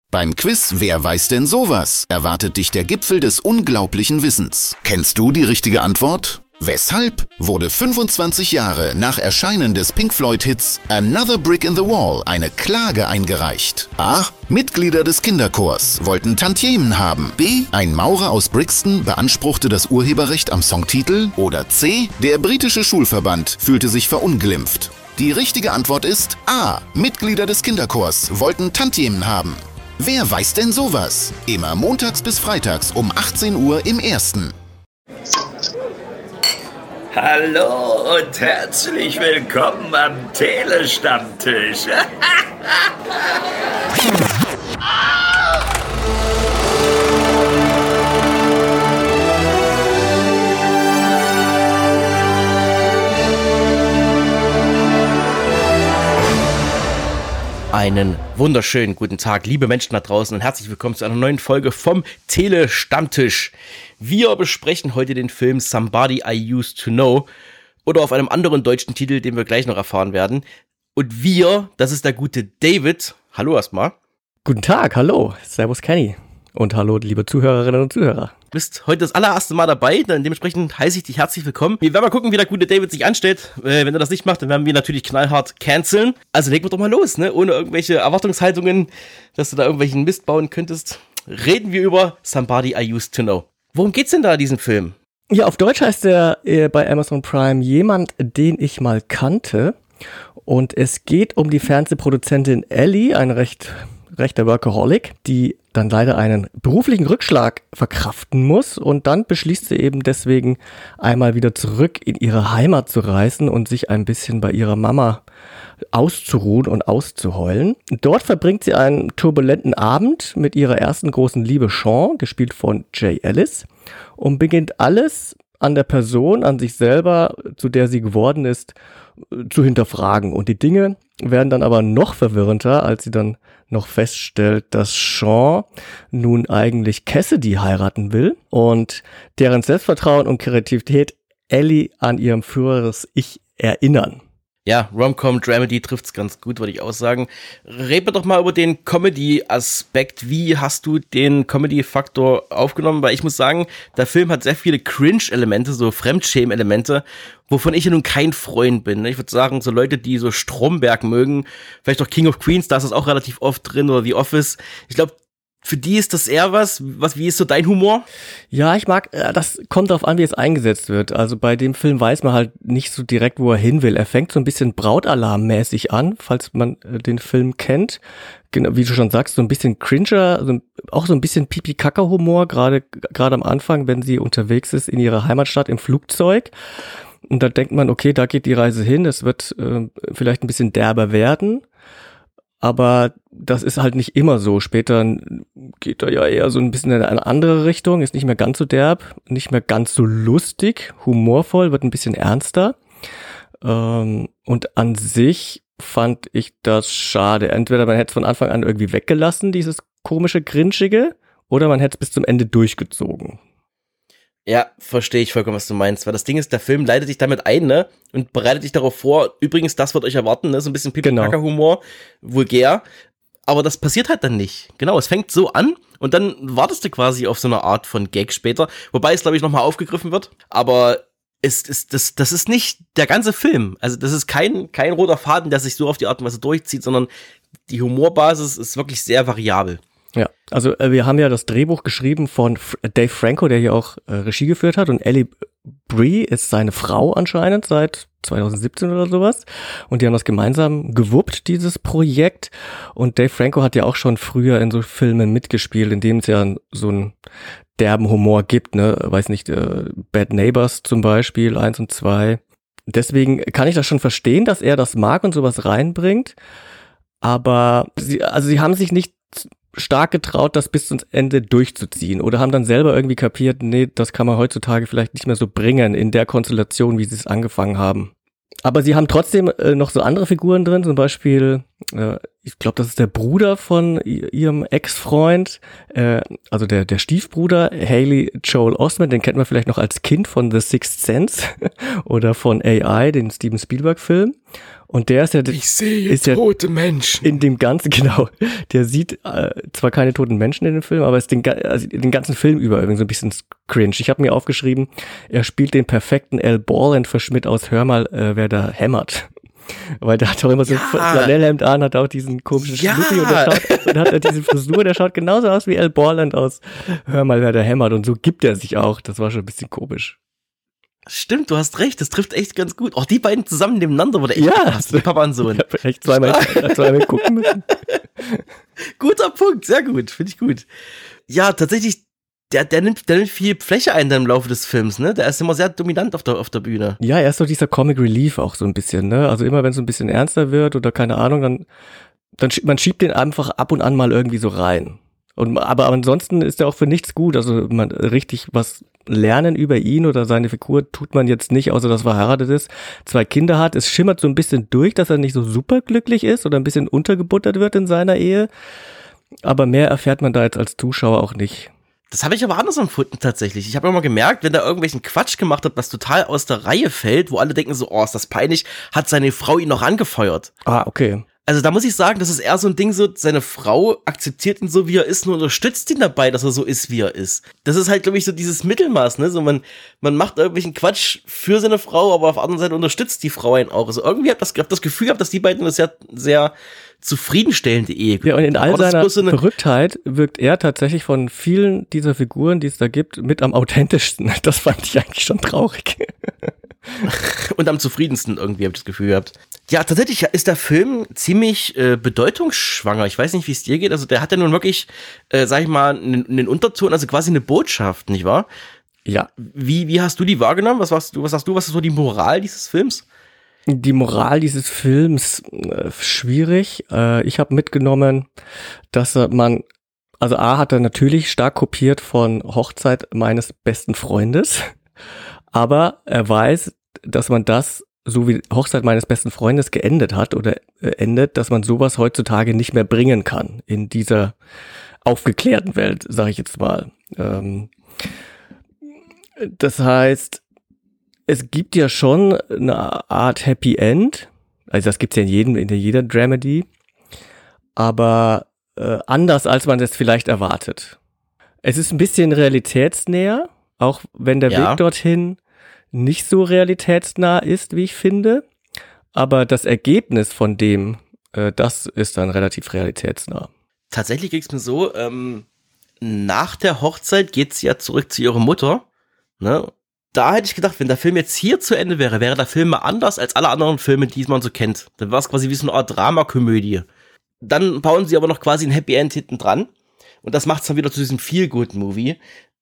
Beim Quiz Wer weiß denn sowas? Erwartet dich der Gipfel des unglaublichen Wissens. Kennst du die richtige Antwort? Weshalb wurde 25 Jahre nach Erscheinen des Pink Floyd-Hits Another Brick in the Wall eine Klage eingereicht? A. Mitglieder des Kinderchors wollten Tantiemen haben. B. Ein Maurer aus Brixton beanspruchte das Urheberrecht am Songtitel. Oder C. Der britische Schulverband fühlte sich verunglimpft. Die richtige Antwort ist A. Mitglieder des Kinderchors wollten Tantiemen haben. Wer weiß denn sowas? Immer montags bis freitags um 18 Uhr im Ersten. Hallo und herzlich willkommen am Telestammtisch. Einen wunderschönen guten Tag, liebe Menschen da draußen, und herzlich willkommen zu einer neuen Folge vom Telestammtisch. Wir besprechen heute den Film Somebody I Used to Know oder auf einem anderen deutschen Titel, den wir gleich noch erfahren werden. Und wir, das ist der gute David. Hallo erstmal. Guten Tag, hallo. Servus Kenny. Und hallo, liebe Zuhörerinnen und Zuhörer. Du bist heute das allererste Mal dabei, dann dementsprechend heiße ich dich herzlich willkommen. Wir werden mal gucken, wie der gute David sich anstellt. Wenn er das nicht macht, dann werden wir natürlich knallhart canceln. Also legen wir doch mal los, ne? Ohne irgendwelche Erwartungshaltungen, dass du da irgendwelchen Mist bauen könntest. Reden wir über Somebody I Used to Know. Worum geht's denn da in diesem Film? Ja, auf Deutsch heißt er bei Amazon Prime Jemand, den ich mal kannte. Und es geht um die Fernsehproduzentin Ellie, eine rechter Workaholic, die dann leider einen beruflichen Rückschlag verkraften muss, und dann beschließt sie eben deswegen einmal wieder zurück in ihre Heimat zu reisen und sich ein bisschen bei ihrer Mama auszuruhen und auszuheulen. Dort verbringt sie einen turbulenten Abend mit ihrer ersten großen Liebe Sean, gespielt von Jay Ellis, und beginnt alles an der Person, an sich selber, zu der sie geworden ist, zu hinterfragen. Und die Dinge werden dann aber noch verwirrender, als sie dann noch feststellt, dass Sean nun eigentlich Cassidy heiraten will und deren Selbstvertrauen und Kreativität Ellie an ihrem früheres Ich erinnern. Ja, Rom-Com-Dramedy trifft's ganz gut, würde ich auch sagen. Reden wir doch mal über den Comedy-Aspekt. Wie hast du den Comedy-Faktor aufgenommen? Weil ich muss sagen, der Film hat sehr viele Cringe-Elemente, so Fremdschämen-Elemente, wovon ich ja nun kein Freund bin. Ich würde sagen, so Leute, die so Stromberg mögen, vielleicht auch King of Queens, da ist das auch relativ oft drin, oder The Office. Ich glaube, für die ist das eher wie ist so dein Humor? Ja, ich mag, das kommt darauf an, wie es eingesetzt wird. Also bei dem Film weiß man halt nicht so direkt, wo er hin will. Er fängt so ein bisschen Brautalarm-mäßig an, falls man den Film kennt. Genau, wie du schon sagst, so ein bisschen Cringer, auch so ein bisschen Pipi-Kaka-Humor, gerade am Anfang, wenn sie unterwegs ist in ihrer Heimatstadt im Flugzeug. Und da denkt man, okay, da geht die Reise hin, es wird vielleicht ein bisschen derber werden. Aber das ist halt nicht immer so. Später geht er ja eher so ein bisschen in eine andere Richtung, ist nicht mehr ganz so derb, nicht mehr ganz so lustig, humorvoll, wird ein bisschen ernster. Und an sich fand ich das schade. Entweder man hätte es von Anfang an irgendwie weggelassen, dieses komische, Grinschige, oder man hätte es bis zum Ende durchgezogen. Ja, verstehe ich vollkommen, was du meinst, weil das Ding ist, der Film leitet dich damit ein, ne, und bereitet dich darauf vor, übrigens, das wird euch erwarten, ne, so ein bisschen Pipi-Kaka-Humor, vulgär, aber das passiert halt dann nicht. Genau, es fängt so an und dann wartest du quasi auf so eine Art von Gag später, wobei es, glaube ich, nochmal aufgegriffen wird, aber das ist nicht der ganze Film, also das ist kein roter Faden, der sich so auf die Art und Weise durchzieht, sondern die Humorbasis ist wirklich sehr variabel. Ja, also wir haben ja das Drehbuch geschrieben von Dave Franco, der hier auch Regie geführt hat, und Ellie Brie ist seine Frau anscheinend seit 2017 oder sowas, und die haben das gemeinsam gewuppt, dieses Projekt, und Dave Franco hat ja auch schon früher in so Filmen mitgespielt, in denen es ja so einen derben Humor gibt, ne, weiß nicht, Bad Neighbors zum Beispiel, 1 und 2. Deswegen kann ich das schon verstehen, dass er das mag und sowas reinbringt, aber sie haben sich nicht stark getraut, das bis zum Ende durchzuziehen, oder haben dann selber irgendwie kapiert, nee, das kann man heutzutage vielleicht nicht mehr so bringen in der Konstellation, wie sie es angefangen haben. Aber sie haben trotzdem noch so andere Figuren drin, zum Beispiel Ich glaube, das ist der Bruder von ihrem Ex-Freund, also der Stiefbruder, Haley Joel Osment, den kennt man vielleicht noch als Kind von The Sixth Sense oder von AI, den Steven Spielberg-Film. Und der ist ja, ich sehe ist tote Menschen. In dem ganzen, genau, der sieht zwar keine toten Menschen in dem Film, aber ist den ganzen Film über irgendwie so ein bisschen cringe. Ich habe mir aufgeschrieben, er spielt den perfekten Al Borland-Verschmidt aus Hör mal, wer da hämmert. Weil der hat doch immer so ein Flanellhemd an, hat auch diesen komischen Schnuppi und hat diese Frisur, der schaut genauso aus wie Al Borland aus Hör mal, wer da hämmert. Und so gibt er sich auch. Das war schon ein bisschen komisch. Stimmt, du hast recht, das trifft echt ganz gut. Auch die beiden zusammen nebeneinander wurde echt gepasst, wie Papa und Sohn. Ich hab echt zweimal gucken müssen. Guter Punkt, sehr gut, finde ich gut. Ja, tatsächlich, der nimmt viel Fläche ein im Laufe des Films, ne? Der ist immer sehr dominant auf der Bühne. Ja, er ist so dieser Comic Relief auch so ein bisschen, ne? Also immer wenn es so ein bisschen ernster wird oder keine Ahnung, man schiebt den einfach ab und an mal irgendwie so rein. Aber ansonsten ist er auch für nichts gut. Also man richtig was lernen über ihn oder seine Figur tut man jetzt nicht, außer dass er verheiratet ist, 2 Kinder hat. Es schimmert so ein bisschen durch, dass er nicht so super glücklich ist oder ein bisschen untergebuttert wird in seiner Ehe. Aber mehr erfährt man da jetzt als Zuschauer auch nicht. Das habe ich aber anders empfunden tatsächlich. Ich habe immer gemerkt, wenn der irgendwelchen Quatsch gemacht hat, was total aus der Reihe fällt, wo alle denken so, oh, ist das peinlich, hat seine Frau ihn noch angefeuert. Ah, okay. Also da muss ich sagen, das ist eher so ein Ding so, seine Frau akzeptiert ihn so, wie er ist, nur unterstützt ihn dabei, dass er so ist, wie er ist. Das ist halt, glaube ich, so dieses Mittelmaß, ne? So man macht irgendwelchen Quatsch für seine Frau, aber auf der anderen Seite unterstützt die Frau einen auch. Also irgendwie hab das Gefühl gehabt, dass die beiden eine sehr, sehr zufriedenstellende Ehe. Ja, und in all seiner Verrücktheit wirkt er tatsächlich von vielen dieser Figuren, die es da gibt, mit am authentischsten. Das fand ich eigentlich schon traurig. Und am zufriedensten irgendwie, habe ich das Gefühl gehabt. Ja, tatsächlich ist der Film ziemlich bedeutungsschwanger. Ich weiß nicht, wie es dir geht. Also der hat ja nun wirklich, sag ich mal, einen Unterton, also quasi eine Botschaft, nicht wahr? Ja. Wie hast du die wahrgenommen? Was ist so die Moral dieses Films? Die Moral dieses Films, schwierig. Ich habe mitgenommen, dass also A hat er natürlich stark kopiert von Hochzeit meines besten Freundes, aber er weiß, dass man das, so wie Hochzeit meines besten Freundes geendet hat oder endet, dass man sowas heutzutage nicht mehr bringen kann in dieser aufgeklärten Welt, sage ich jetzt mal. Das heißt, es gibt ja schon eine Art Happy End, also das gibt's ja in jeder Dramedy, aber anders, als man das vielleicht erwartet. Es ist ein bisschen realitätsnäher, auch wenn der Weg dorthin nicht so realitätsnah ist, wie ich finde, aber das Ergebnis von dem, das ist dann relativ realitätsnah. Tatsächlich ging's mir so, nach der Hochzeit geht sie ja zurück zu ihrer Mutter, ne? Da hätte ich gedacht, wenn der Film jetzt hier zu Ende wäre der Film mal anders als alle anderen Filme, die man so kennt. Dann war es quasi wie so eine Art Dramakomödie. Dann bauen sie aber noch quasi ein Happy End hinten dran. Und das macht's dann wieder zu diesem Feel-Good-Movie.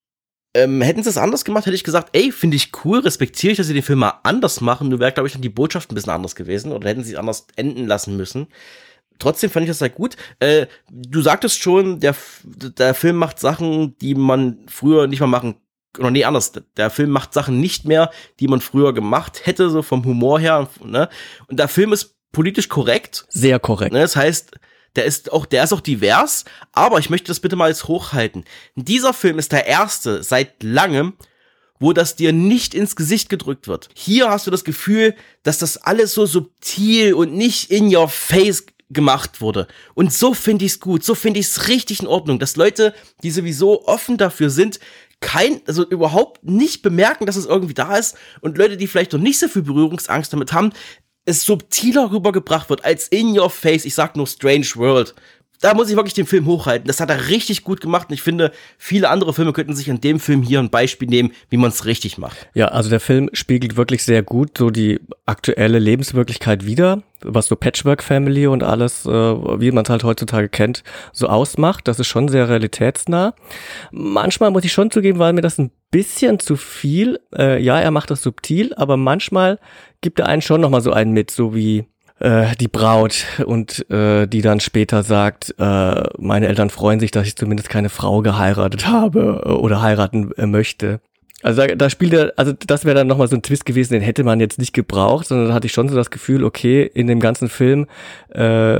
Hätten sie es anders gemacht, hätte ich gesagt, ey, finde ich cool, respektiere ich, dass sie den Film mal anders machen. Nur wäre, glaube ich, dann die Botschaft ein bisschen anders gewesen. Oder hätten sie es anders enden lassen müssen. Trotzdem fand ich das sehr gut. Du sagtest schon, der Film macht Sachen, die man früher nicht mal machen konnte. Oder nee, anders. Der Film macht Sachen nicht mehr, die man früher gemacht hätte, so vom Humor her, ne? Und der Film ist politisch korrekt. Sehr korrekt. Ne? Das heißt, der ist auch divers, aber ich möchte das bitte mal jetzt hochhalten. Dieser Film ist der erste seit langem, wo das dir nicht ins Gesicht gedrückt wird. Hier hast du das Gefühl, dass das alles so subtil und nicht in your face gemacht wurde. Und so finde ich's gut, so finde ich's richtig in Ordnung, dass Leute, die sowieso offen dafür sind, also überhaupt nicht bemerken, dass es irgendwie da ist, und Leute, die vielleicht noch nicht so viel Berührungsangst damit haben, es subtiler rübergebracht wird als in your face. Ich sag nur Strange World. Da muss ich wirklich den Film hochhalten. Das hat er richtig gut gemacht und ich finde, viele andere Filme könnten sich an dem Film hier ein Beispiel nehmen, wie man es richtig macht. Ja, also der Film spiegelt wirklich sehr gut so die aktuelle Lebenswirklichkeit wider, was so Patchwork Family und alles, wie man es halt heutzutage kennt, so ausmacht. Das ist schon sehr realitätsnah. Manchmal muss ich schon zugeben, war mir das ein bisschen zu viel. Ja, er macht das subtil, aber manchmal gibt er einen schon nochmal so einen mit, so wie die Braut und die dann später sagt, meine Eltern freuen sich, dass ich zumindest keine Frau geheiratet habe oder heiraten möchte. Also da spielt er, also das wäre dann nochmal so ein Twist gewesen, den hätte man jetzt nicht gebraucht, sondern da hatte ich schon so das Gefühl, okay, in dem ganzen Film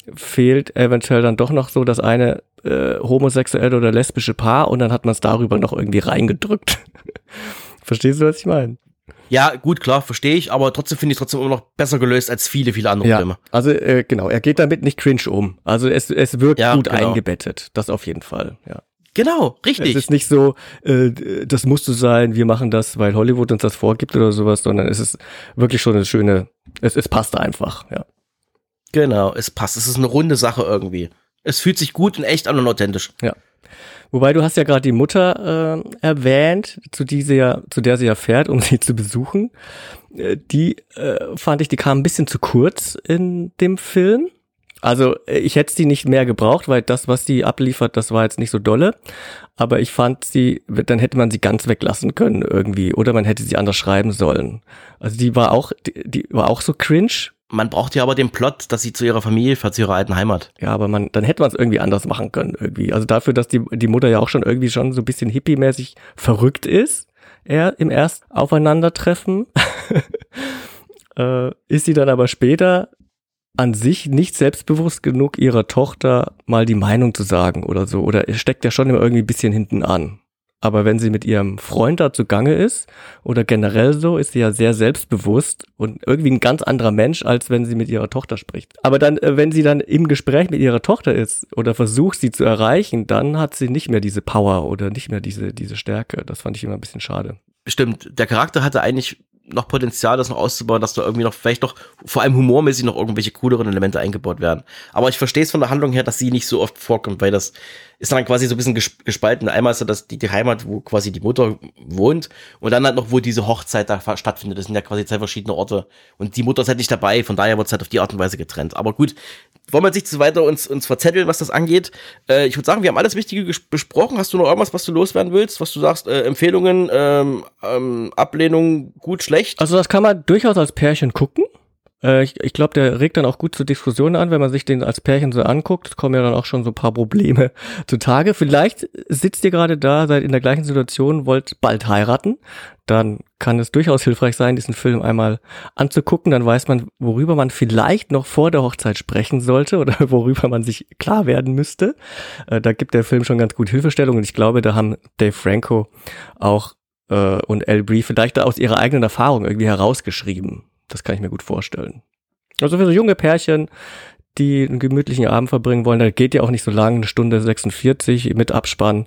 fehlt eventuell dann doch noch so das eine homosexuelle oder lesbische Paar und dann hat man es darüber noch irgendwie reingedrückt. Verstehst du, was ich meine? Ja, gut, klar, verstehe ich, aber trotzdem finde ich es trotzdem immer noch besser gelöst als viele andere Filme. Also genau, er geht damit nicht cringe um. Also es wirkt gut eingebettet, das auf jeden Fall, ja. Genau, richtig. Es ist nicht so, das muss so sein, wir machen das, weil Hollywood uns das vorgibt oder sowas, sondern es ist wirklich schon eine schöne, es passt einfach, ja. Genau, es passt, es ist eine runde Sache irgendwie. Es fühlt sich gut und echt an und authentisch. Ja. Wobei du hast ja gerade die Mutter erwähnt, zu der sie ja fährt, um sie zu besuchen. Die fand ich, die kam ein bisschen zu kurz in dem Film. Also ich hätte sie nicht mehr gebraucht, weil das, was sie abliefert, das war jetzt nicht so dolle. Aber ich fand dann hätte man sie ganz weglassen können irgendwie. Oder man hätte sie anders schreiben sollen. Also die war auch so cringe. Man braucht ja aber den Plot, dass sie zu ihrer Familie fährt, zu ihrer alten Heimat. Ja, aber dann hätte man es irgendwie anders machen können irgendwie. Also dafür, dass die Mutter ja auch schon irgendwie schon so ein bisschen hippie-mäßig verrückt ist, im ersten Aufeinandertreffen, ist sie dann aber später an sich nicht selbstbewusst genug, ihrer Tochter mal die Meinung zu sagen oder so. Oder steckt ja schon immer irgendwie ein bisschen hinten an. Aber wenn sie mit ihrem Freund da zugange ist oder generell so, ist sie ja sehr selbstbewusst und irgendwie ein ganz anderer Mensch, als wenn sie mit ihrer Tochter spricht. Aber dann, wenn sie dann im Gespräch mit ihrer Tochter ist oder versucht, sie zu erreichen, dann hat sie nicht mehr diese Power oder nicht mehr diese Stärke. Das fand ich immer ein bisschen schade. Stimmt, der Charakter hatte eigentlich noch Potenzial, das noch auszubauen, dass da irgendwie noch vielleicht noch, vor allem humormäßig noch irgendwelche cooleren Elemente eingebaut werden. Aber ich verstehe es von der Handlung her, dass sie nicht so oft vorkommt, weil das ist dann quasi so ein bisschen gespalten. Einmal ist ja das die Heimat, wo quasi die Mutter wohnt und dann halt noch, wo diese Hochzeit da stattfindet. Das sind ja quasi 2 verschiedene Orte und die Mutter ist halt nicht dabei, von daher wird es halt auf die Art und Weise getrennt. Aber gut, wollen wir jetzt nicht zu weiter uns verzetteln, was das angeht. Ich würde sagen, wir haben alles Wichtige besprochen. Hast du noch irgendwas, was du loswerden willst? Was du sagst, Empfehlungen, Ablehnung, gut, schlecht? Also das kann man durchaus als Pärchen gucken. Ich glaube, der regt dann auch gut zur Diskussion an, wenn man sich den als Pärchen so anguckt. Es kommen ja dann auch schon so ein paar Probleme zutage. Vielleicht sitzt ihr gerade da, seid in der gleichen Situation, wollt bald heiraten. Dann kann es durchaus hilfreich sein, diesen Film einmal anzugucken. Dann weiß man, worüber man vielleicht noch vor der Hochzeit sprechen sollte oder worüber man sich klar werden müsste. Da gibt der Film schon ganz gut Hilfestellung und ich glaube, da haben Dave Franco auch und Elle Brie vielleicht aus ihrer eigenen Erfahrung irgendwie herausgeschrieben. Das kann ich mir gut vorstellen. Also für so junge Pärchen, die einen gemütlichen Abend verbringen wollen, da geht ja auch nicht so lang, 1:46 mit Abspann.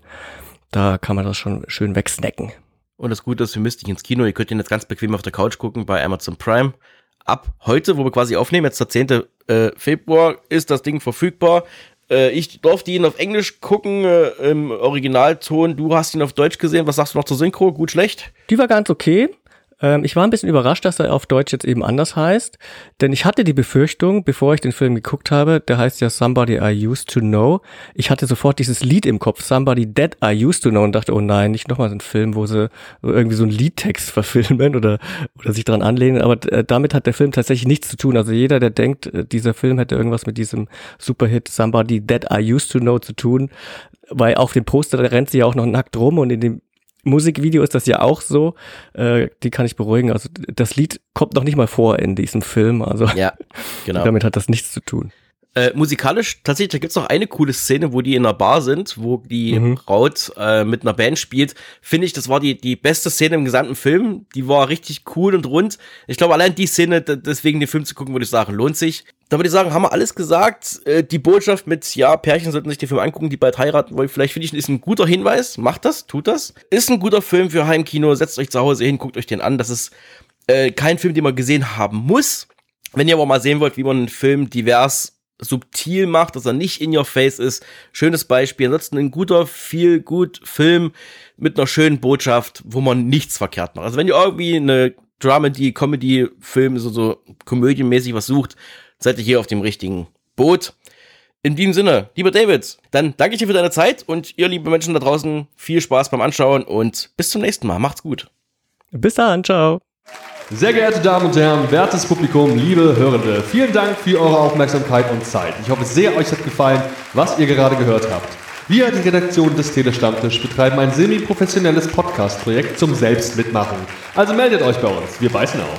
Da kann man das schon schön wegsnacken. Und das Gute ist, ihr müsst nicht ins Kino, ihr könnt ihn jetzt ganz bequem auf der Couch gucken bei Amazon Prime. Ab heute, wo wir quasi aufnehmen, jetzt der 10. Februar, ist das Ding verfügbar. Ich durfte ihn auf Englisch gucken, im Originalton. Du hast ihn auf Deutsch gesehen. Was sagst du noch zur Synchro? Gut, schlecht? Die war ganz okay. Ich war ein bisschen überrascht, dass er auf Deutsch jetzt eben anders heißt, denn ich hatte die Befürchtung, bevor ich den Film geguckt habe, der heißt ja Somebody I Used to Know, ich hatte sofort dieses Lied im Kopf, Somebody That I Used to Know und dachte, oh nein, nicht nochmal so ein Film, wo sie irgendwie so einen Liedtext verfilmen oder sich dran anlehnen, aber damit hat der Film tatsächlich nichts zu tun, also jeder, der denkt, dieser Film hätte irgendwas mit diesem Superhit Somebody That I Used to Know zu tun, weil auf dem Poster, da rennt sie ja auch noch nackt rum und in dem Musikvideo ist das ja auch so, die kann ich beruhigen, also das Lied kommt noch nicht mal vor in diesem Film, also ja, genau. Damit hat das nichts zu tun. Musikalisch, tatsächlich, da gibt's noch eine coole Szene, wo die in einer Bar sind, wo die Braut mit einer Band spielt, finde ich, das war die beste Szene im gesamten Film, die war richtig cool und rund. Ich glaube, allein die Szene, deswegen den Film zu gucken, würde ich sagen, lohnt sich. Da würde ich sagen, haben wir alles gesagt. Die Botschaft mit, ja, Pärchen sollten sich den Film angucken, die bald heiraten wollen. Vielleicht finde ich, ist ein guter Hinweis. Macht das, tut das. Ist ein guter Film für Heimkino. Setzt euch zu Hause hin, guckt euch den an. Das ist kein Film, den man gesehen haben muss. Wenn ihr aber mal sehen wollt, wie man einen Film divers subtil macht, dass er nicht in your face ist. Schönes Beispiel. Ansonsten ein guter, viel gut Film mit einer schönen Botschaft, wo man nichts verkehrt macht. Also wenn ihr irgendwie eine Dramedy, Comedy-Film, so komödienmäßig was sucht, seid ihr hier auf dem richtigen Boot. In diesem Sinne, lieber David, dann danke ich dir für deine Zeit und ihr, liebe Menschen da draußen, viel Spaß beim Anschauen und bis zum nächsten Mal. Macht's gut. Bis dann, ciao. Sehr geehrte Damen und Herren, wertes Publikum, liebe Hörende, vielen Dank für eure Aufmerksamkeit und Zeit. Ich hoffe sehr, euch hat gefallen, was ihr gerade gehört habt. Wir, die Redaktion des Telestammtisch, betreiben ein semi-professionelles Podcast-Projekt zum Selbstmitmachen. Also meldet euch bei uns, wir beißen auf.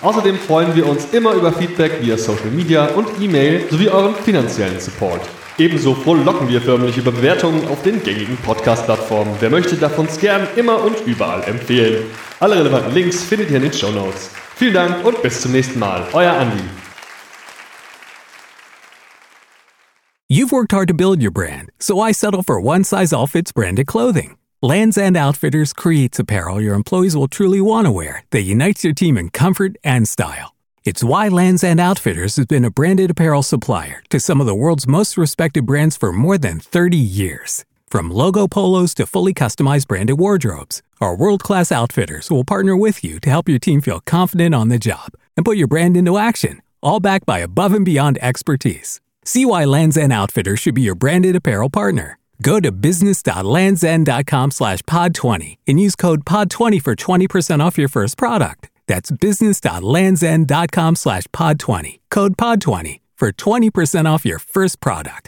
Außerdem freuen wir uns immer über Feedback via Social Media und E-Mail sowie euren finanziellen Support. Ebenso frohlocken wir förmlich über Bewertungen auf den gängigen Podcast-Plattformen. Wer möchte, darf uns gern immer und überall empfehlen. Alle relevanten Links findet ihr in den Shownotes. Vielen Dank und bis zum nächsten Mal. Euer Andi. You've worked hard to build your brand, so why settle for one-size-all-fits branded clothing? Lands' End Outfitters creates apparel your employees will truly want to wear that unites your team in comfort and style. It's why Lands' End Outfitters has been a branded apparel supplier to some of the world's most respected brands for more than 30 years. From logo polos to fully customized branded wardrobes, our world-class outfitters will partner with you to help your team feel confident on the job and put your brand into action, all backed by above-and-beyond expertise. See why Lands' End Outfitters should be your branded apparel partner. Go to business.landsend.com/pod20 and use code POD20 for 20% off your first product. That's business.landsend.com/pod20. Code POD20 for 20% off your first product.